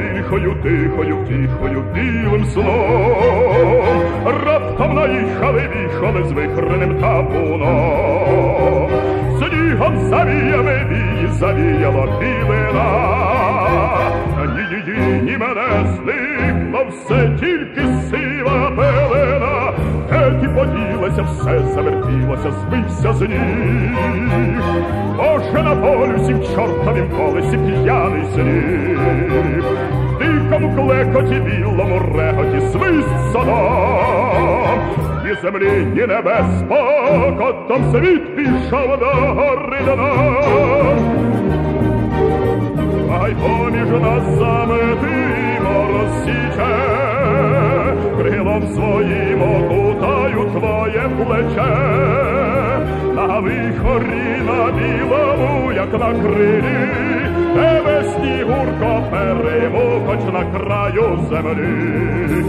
тихою, тихою, тихою, білим сном раптом наїхали віхоли з вихреним табуном. Снігом завіяли вії, завіяла білина. Ні мене зникло все, тільки сива пелена. Геть і поділася, все завертілося, збився з ніг. Боже, на полюсім чортовім колесі п'яний сніг. В дикому клекоті, білому реготі свист садом. Ні землі, ні небес, спокотом світ пішов до гори дном. Ай, поміж нас замети мороз січе, крилом своїм окутаю твоє плече. На вихорі, на білому, як на крилі, тебе снігурко перейму, хоч на краю землі.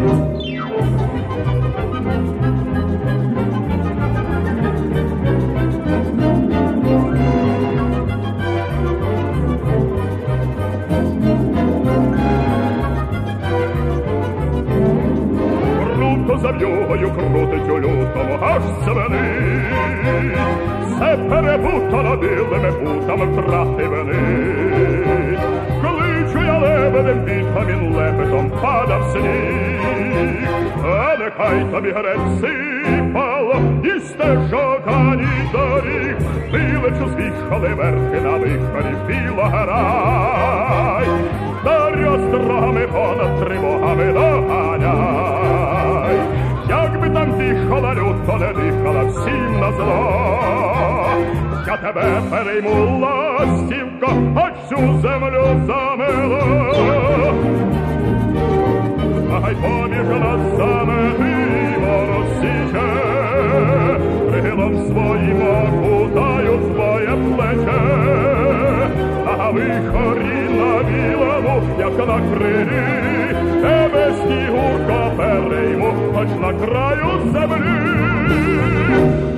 Зав'югою крутить у лютому, аж звенить. Все перепутано білими путами втрати вини. Кличу я лебедем, бігом він лепетом падав сніг. А нехай тобі грець сипало, і стежок, ані доріг. Вилечу звіхали верхи на вихорі білограй. Дарю острогами понад тривогами доганяй. Якби там дихала, люто не дихала всім на зло, я тебе перейму, ластівко, хоч всю землю замело. Ай, поміж нас замети мороз січе, крилом своїм окутаю твоє плече. На вихорі, на білому, як на крилі, тебе снігурко перейму, хоч на краю землі.